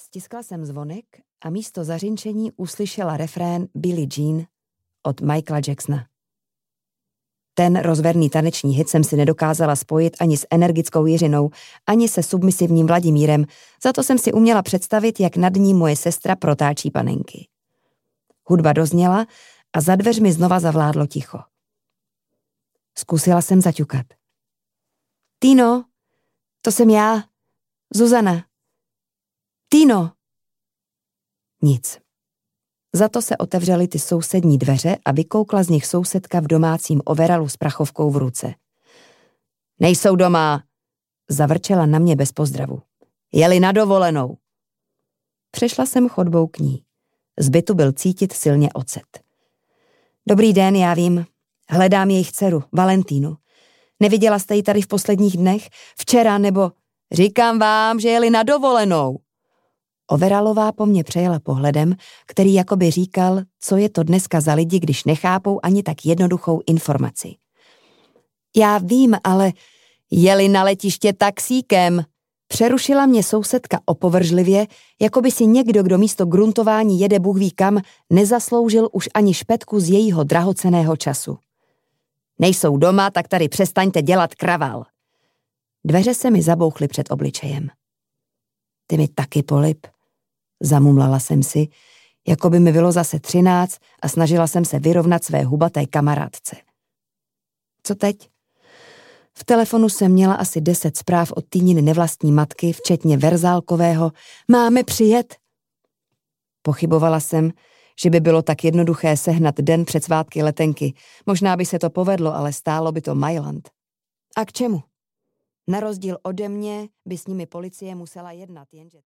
Stiskla jsem zvonek a místo zařinčení uslyšela refrén Billie Jean od Michaela Jacksona. Ten rozverný taneční hit jsem si nedokázala spojit ani s energickou Jiřinou, ani se submisivním Vladimírem, za to jsem si uměla představit, jak nad ní moje sestra protáčí panenky. Hudba dozněla a za dveřmi znova zavládlo ticho. Zkusila jsem zaťukat. Týno, to jsem já, Zuzana. Týno. Nic. Za to se otevřely ty sousední dveře a vykoukla z nich sousedka v domácím overalu s prachovkou v ruce. Nejsou doma, zavrčela na mě bez pozdravu. Jeli na dovolenou. Přešla jsem chodbou k ní. Z bytu byl cítit silně ocet. Dobrý den, já vím. Hledám jejich dceru, Valentínu. Neviděla jste ji tady v posledních dnech? Včera nebo... Říkám vám, že jeli na dovolenou. Overalová po mně přejela pohledem, který jakoby říkal, co je to dneska za lidi, když nechápou ani tak jednoduchou informaci. Já vím, ale jeli na letiště taxíkem. Přerušila mě sousedka opovržlivě, jako by si někdo, kdo místo gruntování jede Bůh ví kam, nezasloužil už ani špetku z jejího drahocenného času. Nejsou doma, tak tady přestaňte dělat kraval. Dveře se mi zabouchly před obličejem. Ty mi taky, Polip, zamumlala jsem si, jako by mi bylo zase 13 a snažila jsem se vyrovnat své hubaté kamarádce. Co teď? V telefonu jsem měla asi 10 zpráv od Týniny nevlastní matky, včetně verzálkového Máme přijet? Pochybovala jsem, že by bylo tak jednoduché sehnat den před svátky letenky. Možná by se to povedlo, ale stálo by to Mailand. A k čemu? Na rozdíl ode mě by s nimi policie musela jednat, jenže...